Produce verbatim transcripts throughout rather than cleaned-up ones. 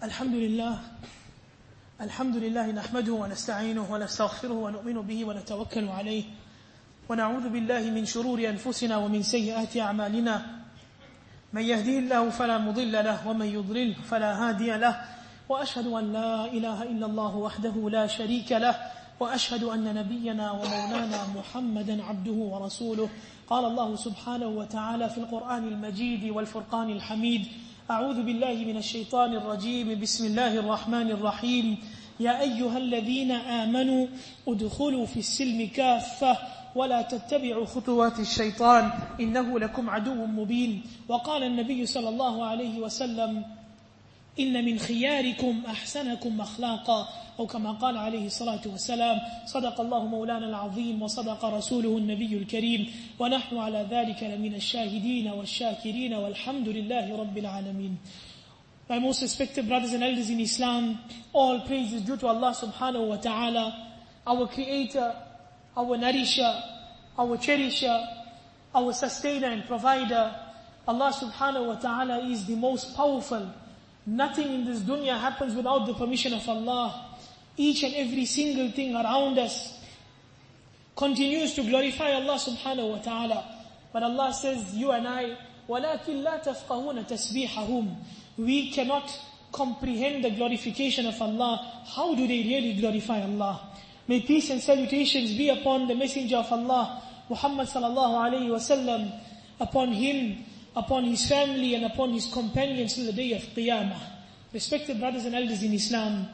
الحمد لله الحمد لله نحمده ونستعينه ونستغفره ونؤمن به ونتوكل عليه ونعوذ بالله من شرور أنفسنا ومن سيئات أعمالنا من يهديه الله فلا مضل له ومن يضلل فلا هادي له وأشهد أن لا إله إلا الله وحده لا شريك له وأشهد أن نبينا ومولانا محمدا عبده ورسوله قال الله سبحانه وتعالى في القرآن المجيد والفرقان الحميد أعوذ بالله من الشيطان الرجيم بسم الله الرحمن الرحيم يا أيها الذين آمنوا ادخلوا في السلم كافة ولا تتبعوا خطوات الشيطان إنه لكم عدو مبين وقال النبي صلى الله عليه وسلم إن من خياركم أحسنكم أخلاقا أو كما قال عليه الصلاة والسلام صدق الله مولانا العظيم وصدق رسوله النبي الكريم ونحن على ذلك لمن الشاهدين والشاكرين والحمد لله رب العالمين. My most respected brothers and elders in Islam, all praise is due to Allah subhanahu wa ta'ala, our creator, our nourisher, our cherisher, our sustainer and provider. Allah subhanahu wa ta'ala is the most powerful. Nothing in this dunya happens without the permission of Allah. Each and every single thing around us continues to glorify Allah subhanahu wa ta'ala. But Allah says, you and I, وَلَكِنْ لَا تَفْقَهُونَ تَسْبِيحَهُمْ. We cannot comprehend the glorification of Allah. How do they really glorify Allah? May peace and salutations be upon the messenger of Allah, Muhammad sallallahu alayhi wa sallam, upon him, upon his family and upon his companions till the day of Qiyamah. Respected brothers and elders in Islam,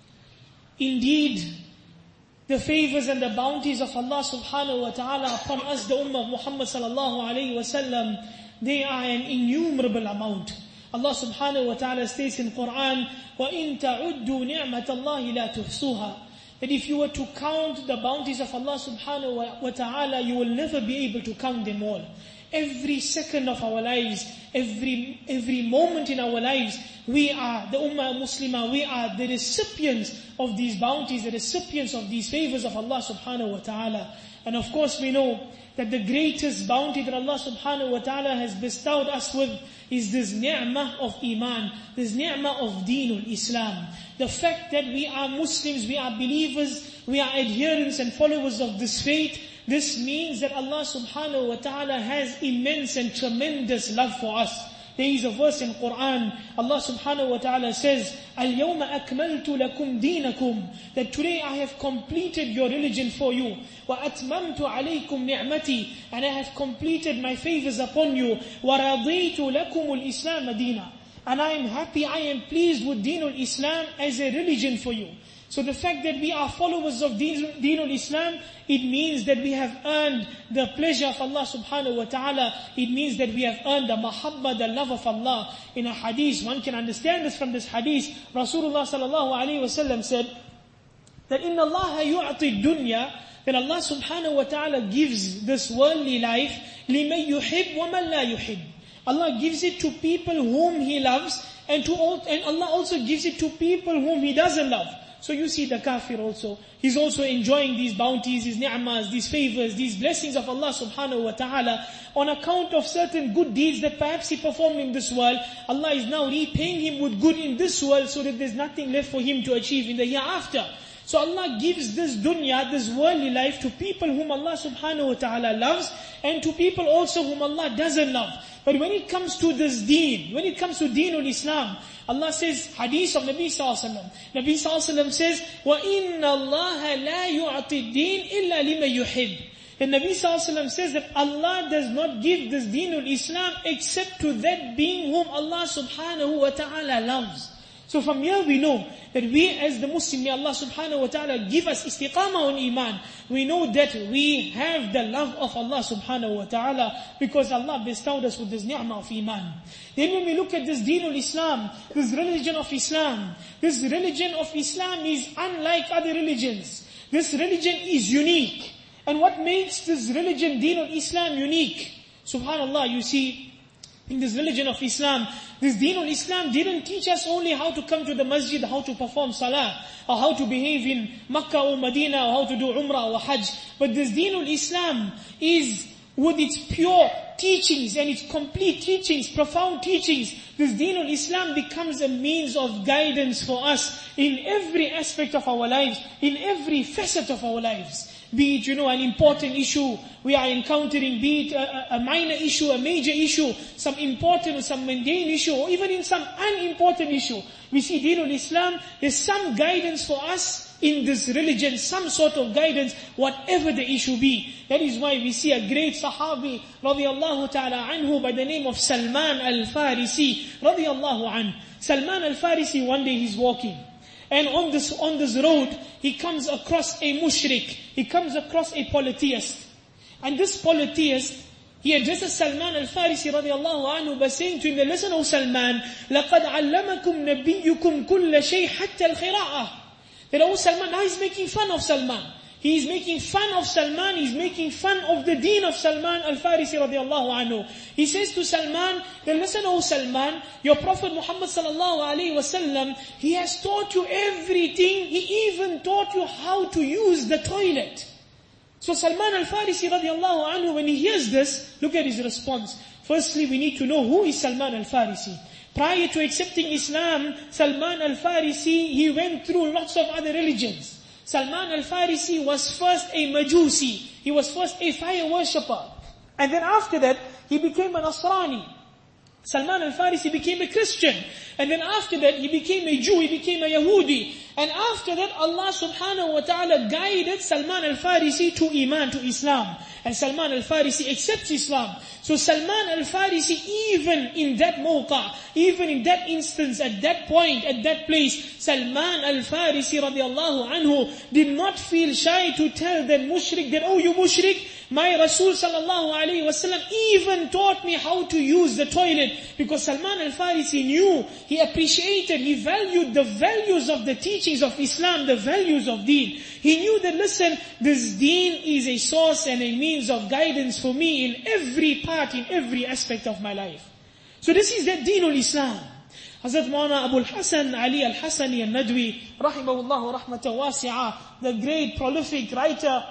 indeed, the favors and the bounties of Allah subhanahu wa ta'ala upon us, the ummah of Muhammad sallallahu alayhi wa sallam, they are an innumerable amount. Allah subhanahu wa ta'ala states in Quran, وَإِن تَعُدُّوا نِعْمَةَ اللَّهِ لَا تُحْصُوهَا. That if you were to count the bounties of Allah subhanahu wa ta'ala, you will never be able to count them all. Every second of our lives, every every moment in our lives, we are the Ummah Muslimah, we are the recipients of these bounties, the recipients of these favors of Allah subhanahu wa ta'ala. And of course we know that the greatest bounty that Allah subhanahu wa ta'ala has bestowed us with is this ni'mah of iman, this ni'mah of deenul Islam. The fact that we are Muslims, we are believers, we are adherents and followers of this faith, this means that Allah subhanahu wa ta'ala has immense and tremendous love for us. There is a verse in Quran, Allah subhanahu wa ta'ala says, الْيَوْمَ أَكْمَلْتُ لَكُمْ دِينَكُمْ. That today I have completed your religion for you. وَأَتْمَمْتُ عَلَيْكُمْ نِعْمَتِي. And I have completed my favors upon you. وَرَضِيتُ لَكُمُ الْإِسْلَامَ دِينًا. And I am happy, I am pleased with Deenul Islam as a religion for you. So the fact that we are followers of Deenul Islam, it means that we have earned the pleasure of Allah subhanahu wa ta'ala. It means that we have earned the mahabba, the love of Allah. In a hadith, one can understand this from this hadith. Rasulullah sallallahu alayhi wa sallam said that inna Allah yu'ati dunya, that Allah subhanahu wa ta'ala gives this worldly life liman yuhib wa man la yuhib. Allah gives it to people whom He loves, and to all, and Allah also gives it to people whom He doesn't love. So you see the kafir also, he's also enjoying these bounties, these ni'mas, these favors, these blessings of Allah subhanahu wa ta'ala on account of certain good deeds that perhaps he performed in this world. Allah is now repaying him with good in this world so that there's nothing left for him to achieve in the hereafter. So Allah gives this dunya, this worldly life to people whom Allah subhanahu wa ta'ala loves and to people also whom Allah doesn't love. But when it comes to this deen, when it comes to deenul Islam, Allah says, hadith of Nabi sallallahu alaihi wasallam. Nabi sallallahu alaihi wasallam says, وَإِنَّ اللَّهَ لَا يُعْطِي الدِّينِ إِلَّا لِمَن يُحِبُّ. And Nabi sallallahu alaihi wasallam says that Allah does not give this deenul Islam except to that being whom Allah subhanahu wa ta'ala loves. So from here we know that we as the Muslim, may Allah subhanahu wa ta'ala give us istiqamah on iman. We know that we have the love of Allah subhanahu wa ta'ala because Allah bestowed us with this ni'mah of iman. Then when we look at this deenul Islam, this religion of Islam, this religion of Islam is unlike other religions. This religion is unique. And what makes this religion, deenul Islam, unique? Subhanallah, you see, in this religion of Islam, this deenul Islam didn't teach us only how to come to the masjid, how to perform salah, or how to behave in Makkah or Medina, or how to do umrah or hajj. But this deenul Islam is, with its pure teachings and its complete teachings, profound teachings, this Deen al-Islam becomes a means of guidance for us in every aspect of our lives, in every facet of our lives. Be it, you know, an important issue we are encountering, be it a, a minor issue, a major issue, some important or some mundane issue, or even in some unimportant issue. We see Deen al-Islam, there's some guidance for us in this religion, some sort of guidance, whatever the issue be. That is why we see a great Sahabi, radiallahu ta'ala anhu, by the name of Salman al-Farisi, radiallahu anhu. Salman al-Farisi, one day he's walking. And on this, on this road, he comes across a mushrik. He comes across a polytheist. And this polytheist, he addresses Salman al-Farisi radiallahu anhu by saying to him, listen, O Salman, لَقَدْ عَلَّمَكُمْ نَبِيُّكُمْ كُلَّ شَيْء حَتَّى الْخِرَاءَةِ. That, O Salman, now he's making fun of Salman. He is making fun of Salman, he's making fun of the deen of Salman al-Farisi radiallahu anhu. He says to Salman, then listen, O Salman, your Prophet Muhammad sallallahu alayhi wasallam, he has taught you everything, he even taught you how to use the toilet. So Salman al-Farisi radiallahu anhu, when he hears this, look at his response. Firstly, we need to know who is Salman al-Farisi. Prior to accepting Islam, Salman al-Farisi, he went through lots of other religions. Salman al-Farisi was first a Majusi. He was first a fire worshipper. And then after that, he became a Nasrani. Salman al-Farisi became a Christian. And then after that, he became a Jew, he became a Yahudi. And after that, Allah subhanahu wa ta'ala guided Salman al-Farisi to Iman, to Islam. And Salman al-Farisi accepts Islam. So Salman al-Farisi, even in that mawqa, even in that instance, at that point, at that place, Salman al-Farisi radiallahu anhu did not feel shy to tell the mushrik that, oh, you mushrik, my Rasul sallallahu alayhi wasallam even taught me how to use the toilet. Because Salman al-Farisi knew, he appreciated, he valued the values of the teachings of Islam, the values of deen. He knew that, listen, this deen is a source and a means of guidance for me in every part, in every aspect of my life. So this is the Deen al-Islam. Hazrat Maulana Abu al-Hasan Ali al-Hasani al-Nadwi, rahimahullah rahmatan wasi'ah, the great prolific writer,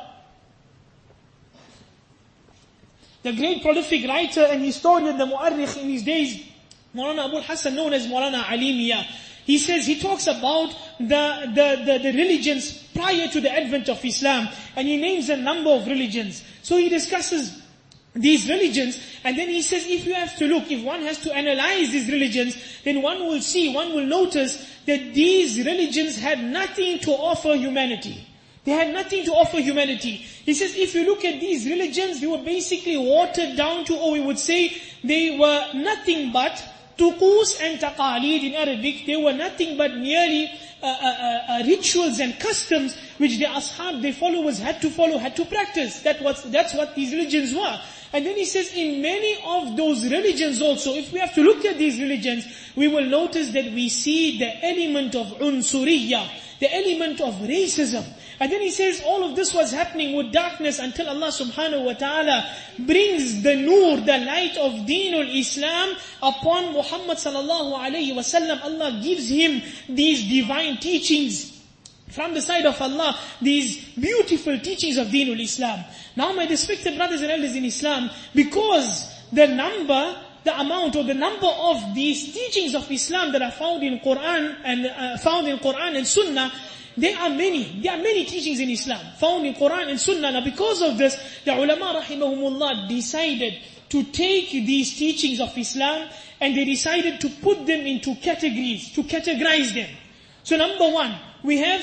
the great prolific writer and historian, the mu'arrikh in his days, Maulana Abu al-Hasan, known as Maulana Alimiya. He says, he talks about the, the, the, the religions prior to the advent of Islam, and he names a number of religions. So he discusses these religions, and then he says, if you have to look, if one has to analyze these religions, then one will see, one will notice that these religions had nothing to offer humanity. They had nothing to offer humanity. He says, if you look at these religions, they were basically watered down to, or we would say, they were nothing but tuqus and taqaleed in Arabic. They were nothing but merely uh, uh, uh, rituals and customs which the ashab, their followers had to follow, had to practice. That was, that's what these religions were. And then he says, in many of those religions also, if we have to look at these religions, we will notice that we see the element of unsuriyya, the element of racism. And then he says all of this was happening with darkness until Allah subhanahu wa ta'ala brings the nur, the light of Deen al-Islam upon Muhammad sallallahu alayhi wa sallam. Allah gives him these divine teachings from the side of Allah, these beautiful teachings of Deen al-Islam. Now my respected brothers and elders in Islam, because the number, the amount or the number of these teachings of Islam that are found in Quran and uh, found in Quran and Sunnah, there are many, there are many teachings in Islam found in Quran and Sunnah. Now because of this, the ulama rahimahumullah decided to take these teachings of Islam and they decided to put them into categories, to categorize them. So number one, we have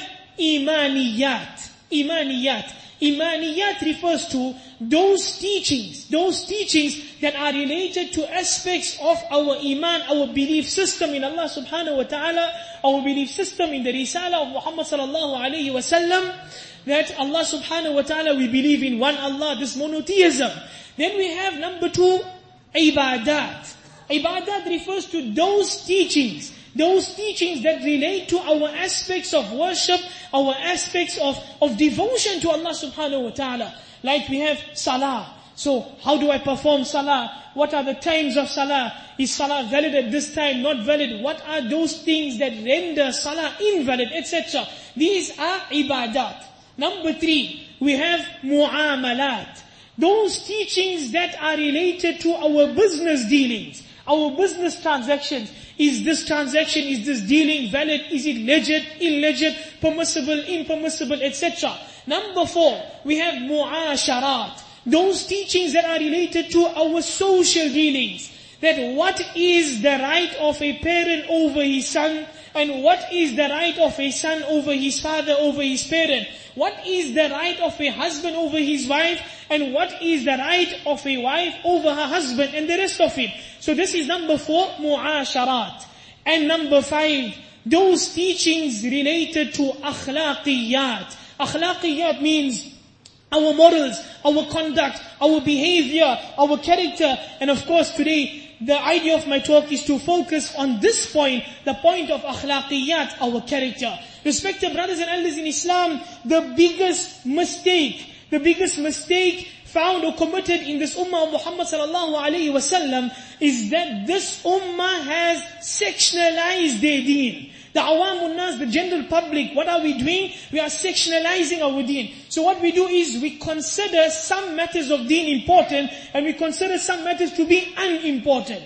imaniyat. Imaniyat. Imaniyat refers to those teachings, those teachings that are related to aspects of our iman, our belief system in Allah subhanahu wa ta'ala, our belief system in the Risala of Muhammad sallallahu alayhi wa sallam, that Allah subhanahu wa ta'ala, we believe in one Allah, this monotheism. Then we have number two, ibadat. Ibadat refers to those teachings, those teachings that relate to our aspects of worship, our aspects of, of devotion to Allah subhanahu wa ta'ala. Like we have salah. So, how do I perform salah? What are the times of salah? Is salah valid at this time, not valid? What are those things that render salah invalid, et cetera? These are ibadat. Number three, we have mu'amalat. those teachings that are related to our business dealings, our business transactions. Is this transaction, is this dealing valid? Is it legit, illegit, permissible, impermissible, et cetera. Number four, we have mu'asharat. Those teachings that are related to our social dealings. That what is the right of a parent over his son, and what is the right of a son over his father, over his parent. What is the right of a husband over his wife, and what is the right of a wife over her husband, and the rest of it. So this is number four, mu'asharat. And number five, those teachings related to akhlaqiyat. Akhlaqiyat means our morals, our conduct, our behavior, our character. And of course today, the idea of my talk is to focus on this point, the point of akhlaqiyat, our character. Respected brothers and elders in Islam, the biggest mistake, the biggest mistake found or committed in this ummah of Muhammad sallallahu alayhi wa sallam is that this ummah has sectionalized their deen. The awamun nas, the general public, what are we doing? We are sectionalizing our deen. So what we do is we consider some matters of deen important and we consider some matters to be unimportant.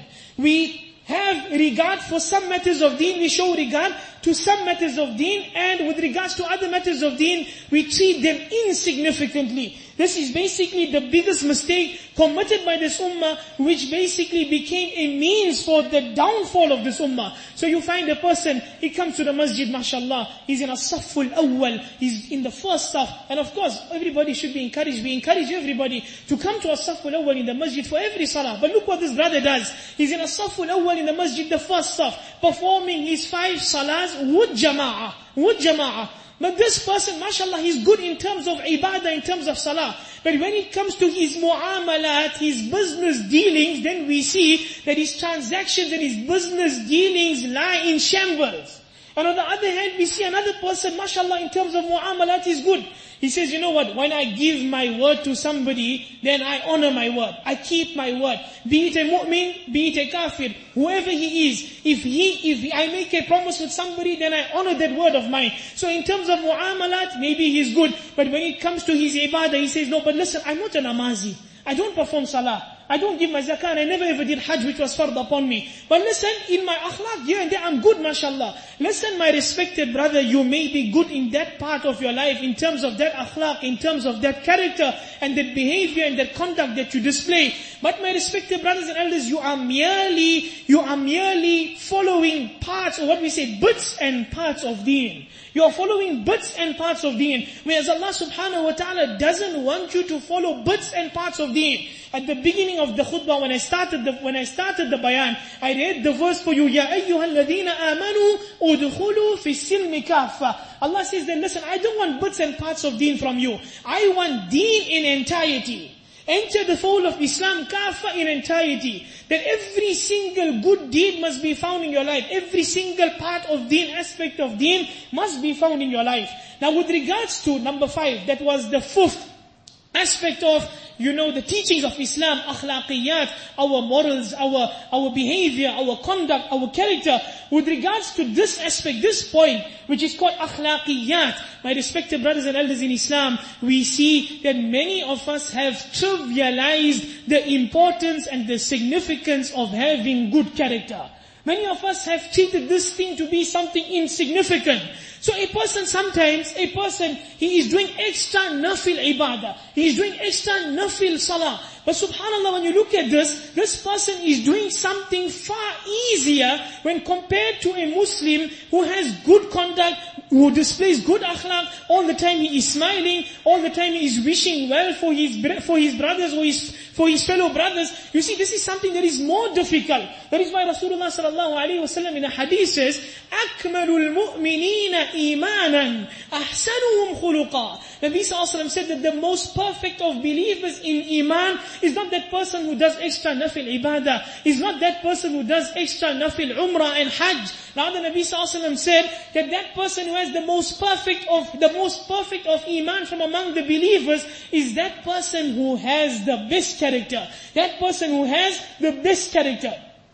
We have regard for some matters of deen, we show regard to some matters of deen, and with regards to other matters of deen, we treat them insignificantly. This is basically the biggest mistake committed by this ummah, which basically became a means for the downfall of this ummah. So you find a person, he comes to the masjid, mashallah, he's in a safful awwal, he's in the first saff, and of course, everybody should be encouraged, we encourage everybody to come to a safful awwal in the masjid for every salah. But look what this brother does. He's in a safful awwal in the masjid, the first saff, performing his five salahs with jama'ah, with jama'ah. But this person, mashallah, he's good in terms of ibadah, in terms of salah. But when it comes to his mu'amalat, his business dealings, then we see that his transactions and his business dealings lie in shambles. And on the other hand, we see another person, mashallah, in terms of mu'amalat, is good. He says, you know what, when I give my word to somebody, then I honor my word. I keep my word. Be it a mu'min, be it a kafir, whoever he is. If he, if I make a promise with somebody, then I honor that word of mine. So in terms of mu'amalat, maybe he's good. But when it comes to his ibadah, he says, no, but listen, I'm not a namazi. I don't perform salah. I don't give my zakah, and I never ever did hajj, which was fard upon me. But listen, in my akhlaq, here and there, I'm good, mashallah. Listen, my respected brother, you may be good in that part of your life, in terms of that akhlaq, in terms of that character, and that behavior, and that conduct that you display. But my respected brothers and elders, you are merely, you are merely following parts, or what we say, bits and parts of deen. You are following bits and parts of deen. Whereas Allah subhanahu wa ta'ala doesn't want you to follow bits and parts of deen. At the beginning of the khutbah, when I started the, when I started the bayan, I read the verse for you, Ya ayyuhal ladhina amanu udkhulu fi silmi kaffa. Allah says that, listen, I don't want bits and parts of deen from you. I want deen in entirety. Enter the fold of Islam kaffa in entirety. That every single good deed must be found in your life. Every single part of deen, aspect of deen, must be found in your life. Now with regards to number five, that was the fifth aspect of, you know, the teachings of Islam, akhlaqiyat, our morals, our, our behavior, our conduct, our character. With regards to this aspect, this point, which is called akhlaqiyat, my respected brothers and elders in Islam, we see that many of us have trivialized the importance and the significance of having good character. Many of us have treated this thing to be something insignificant. So a person sometimes, a person, he is doing extra nafil ibadah. He is doing extra nafil salah. But subhanallah, when you look at this, this person is doing something far easier when compared to a Muslim who has good conduct, who displays good akhlaq. All the time he is smiling, all the time he is wishing well for his, for his brothers or his, for his fellow brothers. You see, this is something that is more difficult. That is why Rasulullah sallallahu alayhi wa sallam in a hadith says, أَكْمَلُ الْمُؤْمِنِينَ إِيمَانًا أَحْسَنُهُمْ خُلُقًا. Nabi sallallahu alayhi wa sallam said that the most perfect of believers in iman is not that person who does extra nafil ibadah, is not that person who does extra nafil umrah and hajj. Now the Nabi sallallahu alayhi wa sallam said that that person who has the most perfect of, the most perfect of iman from among the believers is that person who has the best character. That person who has the best character.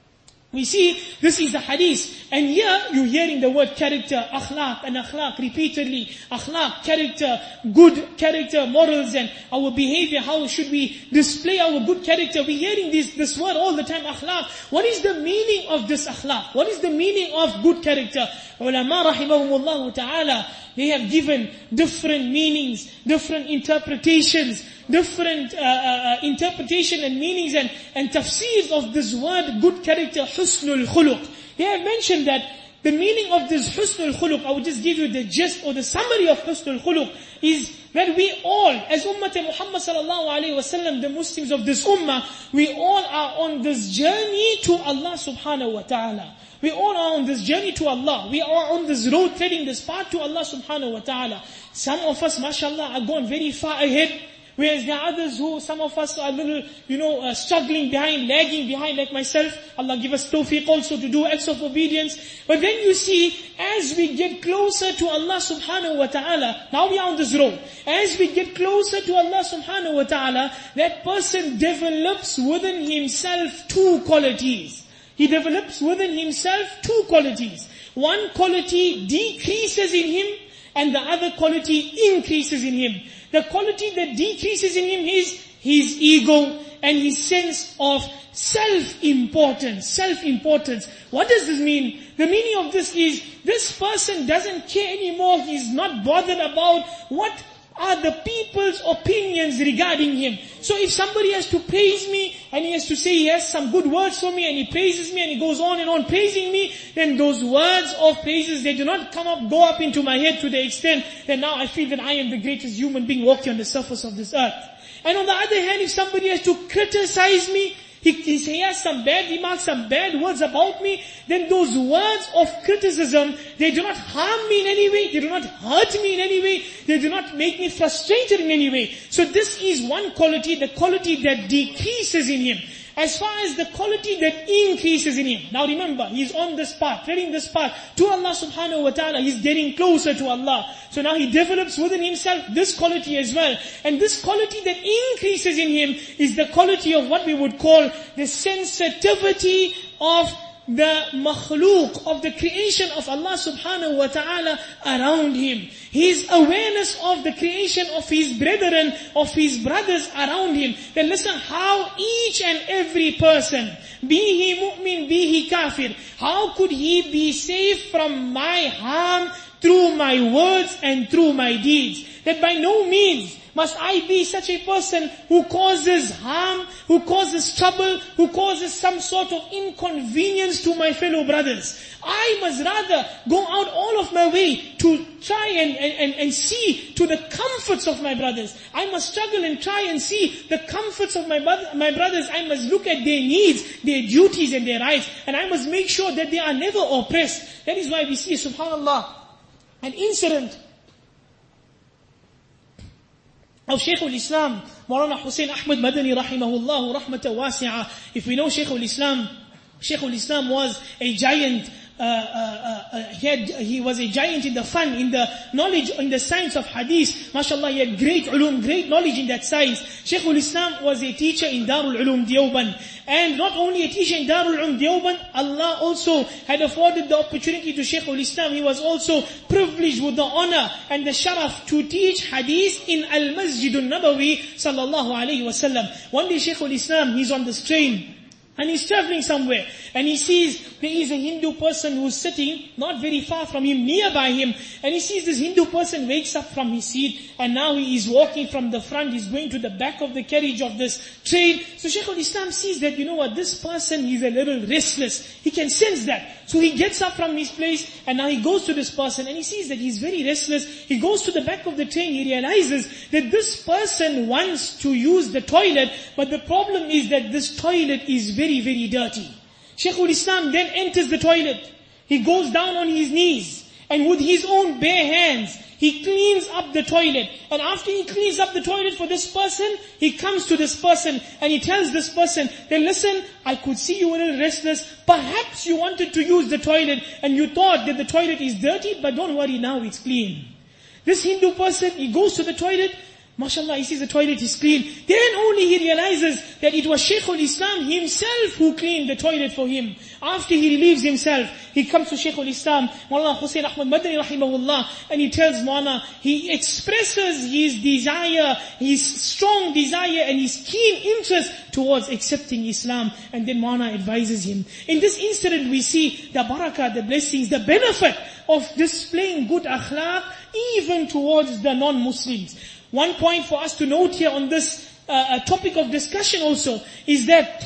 We see this is the hadith. And here you're hearing the word character, akhlaq and akhlaq repeatedly. Akhlaq, character, good character, morals and our behavior. How should we display our good character? We're hearing this, this word all the time, akhlaq. What is the meaning of this akhlaq? What is the meaning of good character? Ulama rahimahumullah ta'ala, they have given different meanings, different interpretations, different uh, uh, interpretation and meanings and, and tafseers of this word, good character, husnul khuluq. They have mentioned that the meaning of this husnul khuluq, I will just give you the gist or the summary of husnul khuluq, is that we all, as Ummah Muhammad sallallahu alayhi wa sallam, the Muslims of this Ummah, we all are on this journey to Allah subhanahu wa ta'ala. We all are on this journey to Allah. We are on this road, treading this path to Allah subhanahu wa ta'ala. Some of us, mashallah, are gone very far ahead. Whereas there are others who, some of us are a little, you know, uh, struggling behind, lagging behind like myself. Allah give us tawfiq also to do acts of obedience. But then you see, as we get closer to Allah subhanahu wa ta'ala, now we are on this road. As we get closer to Allah subhanahu wa ta'ala, that person develops within himself two qualities. He develops within himself two qualities. One quality decreases in him, and the other quality increases in him. The quality that decreases in him is his ego and his sense of self-importance. Self-importance. What does this mean? The meaning of this is, this person doesn't care anymore. He's not bothered about what are the people's opinions regarding him. So if somebody has to praise me, and he has to say he has some good words for me, and he praises me, and he goes on and on praising me, then those words of praises, they do not come up, go up into my head to the extent that now I feel that I am the greatest human being walking on the surface of this earth. And on the other hand, if somebody has to criticize me, he, he has some bad remarks, some bad words about me, then those words of criticism, they do not harm me in any way, they do not hurt me in any way, they do not make me frustrated in any way. So this is one quality, the quality that decreases in him. As far as the quality that increases in him. Now remember, he's on this path, treading this path to Allah subhanahu wa ta'ala. He's getting closer to Allah. So now he develops within himself this quality as well. And this quality that increases in him is the quality of what we would call the sensitivity of the makhluk, of the creation of Allah subhanahu wa ta'ala around him. His awareness of the creation of his brethren, of his brothers around him. Then listen how each and every person, be he mu'min, be he kafir, how could he be safe from my harm through my words and through my deeds? That by no means must I be such a person who causes harm, who causes trouble, who causes some sort of inconvenience to my fellow brothers. I must rather go out all of my way to try and, and, and see to the comforts of my brothers. I must struggle and try and see the comforts of my, my brothers. I must look at their needs, their duties and their rights. And I must make sure that they are never oppressed. That is why we see, subhanallah, an incident of Shaykh al-Islam, Maulana Hussein Ahmad Madani rahimahullah rahmatan wasi'ah. If we know Shaykh al-Islam, Shaykh al-Islam was a giant, uh, uh, uh, he, had, he was a giant in the fun, in the knowledge, in the science of hadith. MashaAllah, he had great ulum, great knowledge in that science. Shaykh al-Islam was a teacher in Darul Ulum Deoband. And not only a teacher in Darul Ulum Deoband, Allah also had afforded the opportunity to Shaykh al-Islam. He was also privileged with the honor and the sharaf to teach hadith in Al-Masjid al-Nabawi sallallahu alayhi wa sallam. One day Shaykh al-Islam, he's on this train, and he's traveling somewhere, and he sees there is a Hindu person who's sitting not very far from him, nearby him, and he sees this Hindu person wakes up from his seat, and now he is walking from the front, he's going to the back of the carriage of this train. So Shaykh al-Islam sees that, you know what, this person, he's a little restless. He can sense that. So he gets up from his place, and now he goes to this person, and he sees that he's very restless. He goes to the back of the train, he realizes that this person wants to use the toilet, but the problem is that this toilet is very, very dirty. Shaykh al-Islam then enters the toilet. He goes down on his knees, and with his own bare hands, he cleans up the toilet. And after he cleans up the toilet for this person, he comes to this person and he tells this person, then listen, I could see you were a little restless. Perhaps you wanted to use the toilet and you thought that the toilet is dirty, but don't worry, now it's clean. This Hindu person, he goes to the toilet, MashaAllah, he sees the toilet is clean. Then only he realizes that it was Shaykhul Islam himself who cleaned the toilet for him. After he relieves himself, he comes to Shaykhul Islam, Maulana Hussain Ahmad Madani rahimahullah, and he tells Maulana, he expresses his desire, his strong desire and his keen interest towards accepting Islam. And then Maulana advises him. In this incident we see the barakah, the blessings, the benefit of displaying good akhlaq even towards the non-Muslims. One point for us to note here on this uh, topic of discussion also is that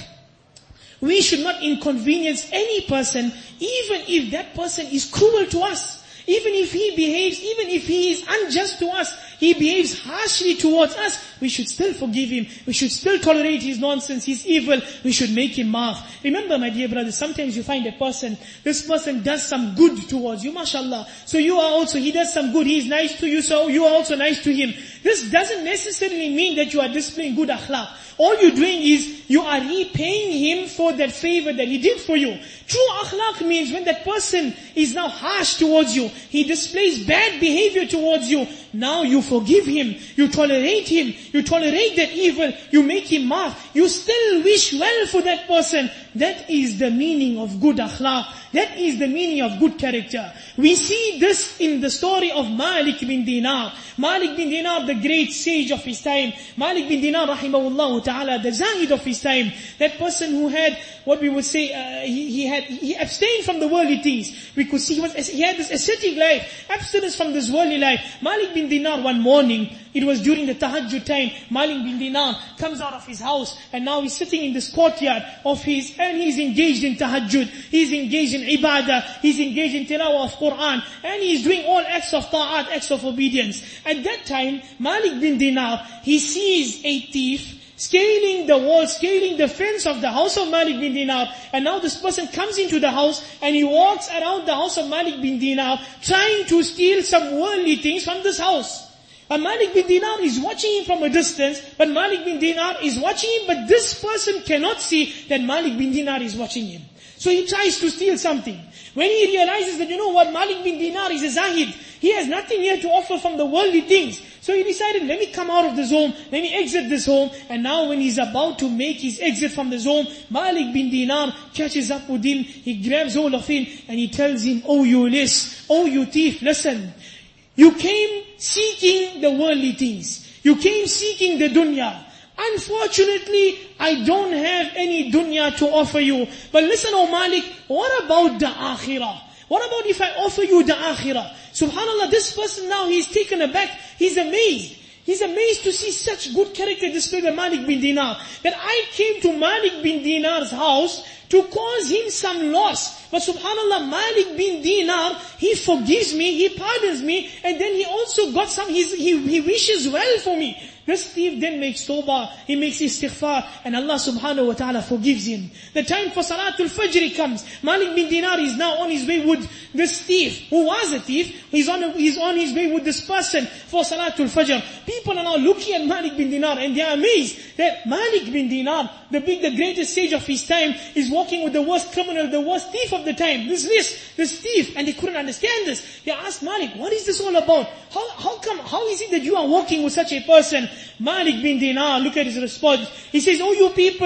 we should not inconvenience any person, even if that person is cruel to us. Even if he behaves, even if he is unjust to us, he behaves harshly towards us, we should still forgive him. We should still tolerate his nonsense, his evil. We should make him laugh. Remember, my dear brothers, sometimes you find a person, this person does some good towards you, mashallah. So you are also, he does some good, he is nice to you, so you are also nice to him. This doesn't necessarily mean that you are displaying good akhlaq. All you're doing is, you are repaying him for that favor that he did for you. True akhlaq means when that person is now harsh towards you, he displays bad behavior towards you, now you forgive him, you tolerate him, you tolerate that evil, you make him laugh, you still wish well for that person. That is the meaning of good akhlaq. That is the meaning of good character. We see this in the story of Malik bin Dinar. Malik bin Dinar, the great sage of his time. Malik bin Dinar, rahimahullah ta'ala, the zahid of his time. That person who had, what we would say, uh, he, he had, he abstained from the worldly things. We could see he was, he had this ascetic life, abstinence from this worldly life. Malik bin Dinar, one morning, it was during the tahajjud time, Malik bin Dinar comes out of his house, and now he's sitting in this courtyard of his, and he's engaged in tahajjud, he's engaged in ibadah, he's engaged in tilawah of Quran, and he's doing all acts of ta'at, acts of obedience. At that time, Malik bin Dinar, he sees a thief scaling the wall, scaling the fence of the house of Malik bin Dinar, and now this person comes into the house, and he walks around the house of Malik bin Dinar, trying to steal some worldly things from this house. And Malik bin Dinar is watching him from a distance, but Malik bin Dinar is watching him, but this person cannot see that Malik bin Dinar is watching him. So he tries to steal something. When he realizes that, you know what, Malik bin Dinar is a zahid, he has nothing here to offer from the worldly things. So he decided, let me come out of this home, let me exit this home. And now when he's about to make his exit from this home, Malik bin Dinar catches up with him, he grabs hold of him, and he tells him, oh you list, oh you thief, listen. You came seeking the worldly things. You came seeking the dunya. Unfortunately, I don't have any dunya to offer you. But listen, O Malik, what about the akhirah? What about if I offer you the akhirah? Subhanallah, this person now, he's taken aback. He's amazed. He's amazed to see such good character displayed by Malik bin Dinar. That I came to Malik bin Dinar's house to cause him some loss. But subhanallah, Malik bin Dinar, he forgives me, he pardons me, and then he also got some, he's, he, he wishes well for me. This thief then makes tawbah, he makes istighfar, and Allah subhanahu wa ta'ala forgives him. The time for Salatul Fajr comes. Malik bin Dinar is now on his way with this thief, who was a thief. He's on, a, he's on his way with this person for Salatul Fajr. People are now looking at Malik bin Dinar, and they are amazed that Malik bin Dinar, the big, the greatest sage of his time, is walking with the worst criminal, the worst thief of the time. This, this, this thief, and they couldn't understand this. They asked Malik, what is this all about? How, how come, how is it that you are walking with such a person? Malik bin Dinar, look at his response. He says, oh you people,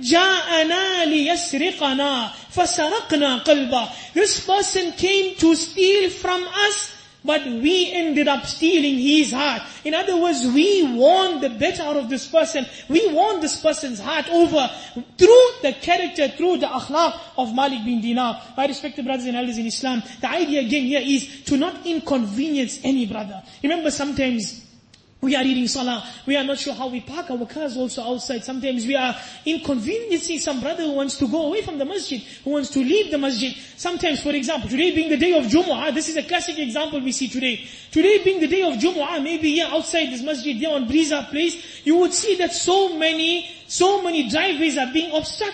جَاءَنَا لِيَسْرِقَنَا فَسَرَقْنَا قَلْبًا. This person came to steal from us, but we ended up stealing his heart. In other words, we won the better out of this person. We won this person's heart over through the character, through the akhlaq of Malik bin Dinar. My respected brothers and elders in Islam, the idea again here is to not inconvenience any brother. Remember, sometimes we are reading salah, we are not sure how we park our cars also outside. Sometimes we are inconveniencing some brother who wants to go away from the masjid, who wants to leave the masjid. Sometimes, for example, today being the day of Jumu'ah, this is a classic example we see today. Today being the day of Jumu'ah, maybe here outside this masjid, here on Breeza Place, you would see that so many, so many driveways are being obstructed.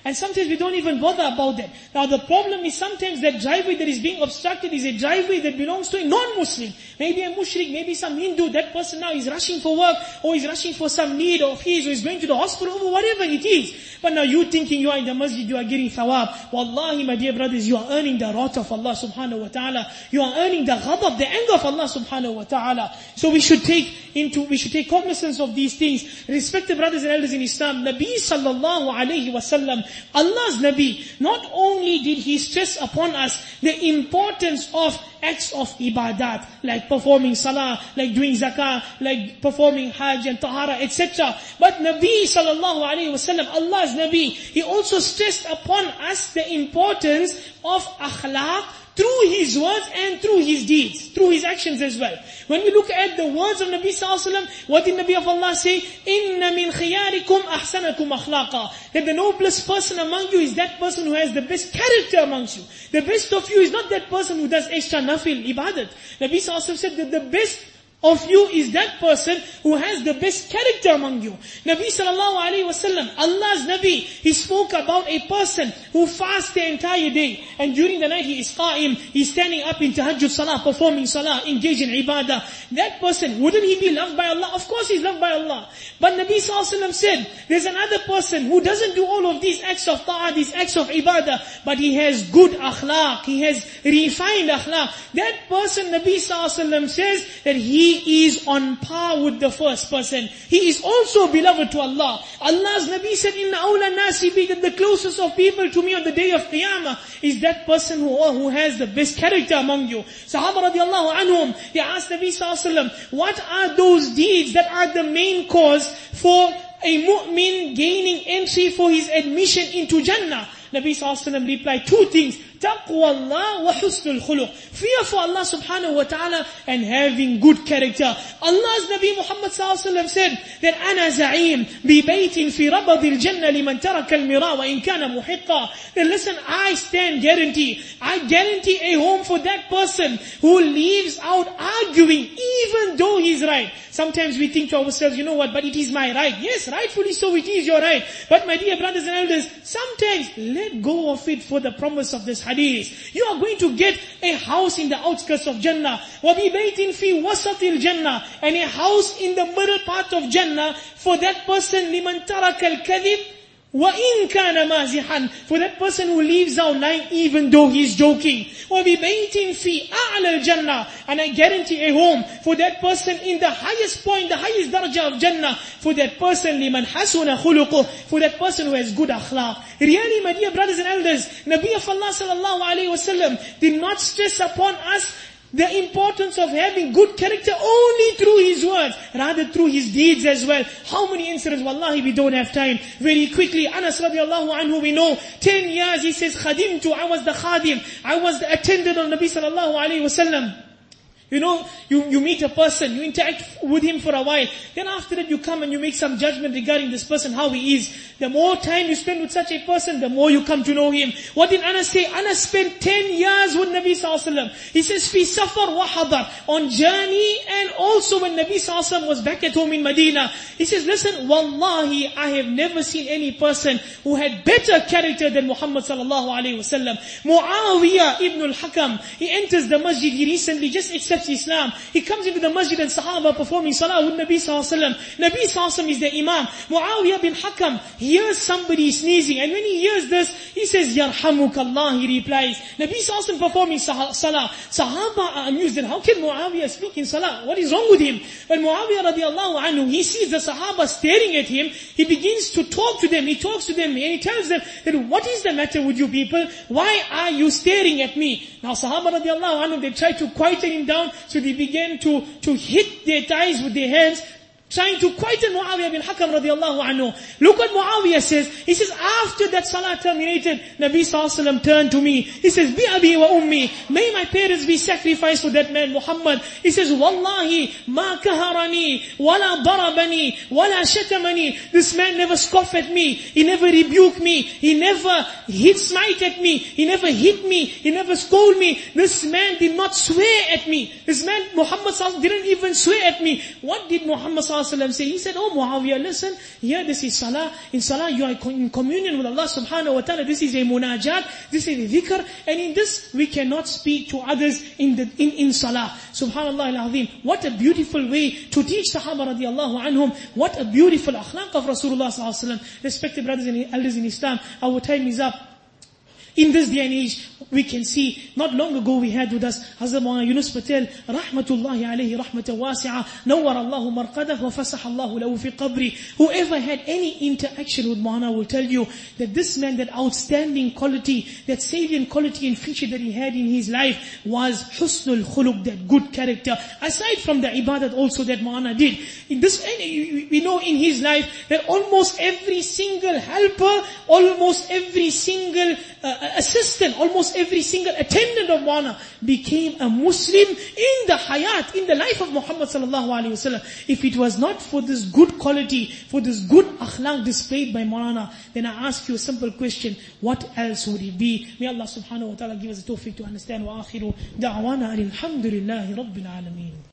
And sometimes we don't even bother about that. Now the problem is sometimes that driveway that is being obstructed is a driveway that belongs to a non-Muslim. Maybe a mushrik, maybe some Hindu. That person now is rushing for work, or is rushing for some need of his, or is going to the hospital, or whatever it is. But now you thinking you are in the masjid, you are getting thawab. Wallahi, my dear brothers, you are earning the wrath of Allah subhanahu wa ta'ala. You are earning the ghadab, the anger of Allah subhanahu wa ta'ala. So we should take into, we should take cognizance of these things. Respected brothers and elders in Islam, Nabi sallallahu alayhi wa sallam, Allah's Nabi, not only did he stress upon us the importance of acts of ibadat, like performing salah, like doing zakah, like performing hajj and tahara, et cetera. But Nabi sallallahu alayhi wa sallam, Allah's Nabi, he also stressed upon us the importance of akhlaq through his words and through his deeds, through his actions as well. When we look at the words of Nabi sallallahu alaihi wasallam, what did Nabi of Allah say? Inna min khiyarikum ahsanakum akhlaqa. That the noblest person among you is that person who has the best character amongst you. The best of you is not that person who does extra nafil ibadat. Nabi sallallahu alaihi wasallam said that the best of you is that person who has the best character among you. Nabi sallallahu alaihi wasallam, Allah's Nabi, he spoke about a person who fasts the entire day, and during the night he is qa'im, he's standing up in tahajjud salah, performing salah, engaged in ibadah. That person, wouldn't he be loved by Allah? Of course he's loved by Allah. But Nabi sallallahu alaihi wasallam said, there's another person who doesn't do all of these acts of ta'ah, these acts of ibadah, but he has good akhlaq, he has refined akhlaq. That person, Nabi sallallahu alaihi wasallam says that he He is on par with the first person. He is also beloved to Allah. Allah's Nabi said, Inna awla nasi bi, that the closest of people to me on the day of Qiyamah is that person who, who has the best character among you. Sahaba radiallahu anhum, they asked Nabi sallallahu alaihi wasallam, what are those deeds that are the main cause for a mu'min gaining entry for his admission into Jannah? Nabi sallallahu alaihi wasallam replied, two things. Taqwa Allah wa husnul khuluq. Fear for Allah subhanahu wa ta'ala and having good character. Allah's Nabi Muhammad sallallahu alaihi wasallam said that ana za'im bi baytin fi rabadil jannah liman taraka al-mira wa in kana muhiqqa. Then listen, I stand guarantee. I guarantee a home for that person who leaves out arguing even though he's right. Sometimes we think to ourselves, you know what, but it is my right. Yes, rightfully so, it is your right. But my dear brothers and elders, sometimes let go of it for the promise of this hadith. You are going to get a house in the outskirts of Jannah. وَبِبَيْتٍ فِي وَسَطِ الْجَنَّةِ, and a house in the middle part of Jannah for that person, لِمَنْ تَرَكَ الْكَذِبِ وَإِنْ كَانَ مَازِحًا, for that person who leaves out lying even though he's joking. وَبِبَيْتٍ فِي أَعْلَى الْجَنَّةِ, and I guarantee a home for that person in the highest point, the highest daraja of Jannah, for that person لِمَنْ حَسُنَ خُلُقُهُ, for that person who has good akhlaq. Really, my dear brothers and elders, Nabi of Allah sallallahu alayhi wasallam did not stress upon us the importance of having good character only through his words, rather through his deeds as well. How many incidents? Wallahi, we don't have time. Very quickly, Anas radiallahu anhu, we know, ten years, he says, khadimtu, I was the khadim, I was the attendant of Nabi sallallahu alayhi wasallam. You know, you, you meet a person, you interact with him for a while, then after that you come and you make some judgment regarding this person, how he is. The more time you spend with such a person, the more you come to know him. What did Anas say? Anas spent ten years with Nabi sallallahu alaihi wasallam. He says, fi safar wa hadar, on journey and also when Nabi sallallahu alaihi wasallam was back at home in Medina. He says, listen, wallahi, I have never seen any person who had better character than Muhammad sallallahu alaihi wasallam. Muawiyah ibn al-Hakam, he enters the masjid, he recently just accepts Islam. He comes into the masjid and Sahaba performing salah with Nabi sallallahu alaihi wasallam. Nabi sallallahu alaihi wasallam is the imam. Muawiyah bin Hakam hears somebody sneezing, and when he hears this, he says, Yarhamukallah, he replies. Nabi sallallahu alaihi wasallam performing salah. Sahaba are amused, and how can Muawiyah speak in salah? What is wrong with him? When Muawiyah radiallahu anhu, he sees the Sahaba staring at him, he begins to talk to them, he talks to them, and he tells them that, what is the matter with you people? Why are you staring at me? Now Sahaba radiallahu anhu, they try to quieten him down, so they began to, to hit their thighs with their hands, trying to quieten Muawiyah bin Hakam radiallahu anhu. Look what Muawiyah says. He says, after that salah terminated, Nabi sallallahu alaihi wasallam turned to me. He says, Bi abi wa ummi, may my parents be sacrificed for that man Muhammad. He says, Wallahi, ma kaharani, wala darabani, wala shatamani. This man never scoffed at me. He never rebuked me. He never hit smite at me. He never hit me. He never scolded me. This man did not swear at me. This man, Muhammad sallallahu alaihi wasallam, didn't even swear at me. What did Muhammad sallallahu sallallahu said, he said, oh Muawiyah, listen, here this is salah. In salah you are in communion with Allah subhanahu wa ta'ala. This is a munajat, this is a dhikr, and in this we cannot speak to others in the in, in salah. Subhanallah al-azim. What a beautiful way to teach Sahaba radiallahu anhum. What a beautiful akhlaq of Rasulullah sallallahu alaihi wasallam. Respected brothers and elders in Islam, our time is up. In this day and age, we can see, not long ago we had with us Hazrat Maulana Yunus Patel, rahmatullahi alayhi rahmatan wasi'ah, nawwar Allahu marqadah wa fasah Allahu lahu fi qabri. Whoever had any interaction with Maulana will tell you that this man, that outstanding quality, that salient quality and feature that he had in his life was husnul khuluq, that good character. Aside from the ibadat also that Maulana did. In this, we know in his life that almost every single helper, almost every single uh, assistant, almost every single attendant of Maulana became a Muslim in the hayat, in the life of Muhammad sallallahu alaihi wasallam. If it was not for this good quality, for this good akhlaq displayed by Maulana, then I ask you a simple question, what else would it be? May Allah subhanahu wa ta'ala give us the tawfiq to understand. Wa akhiru da'wana alhamdulillahi rabbil alameen.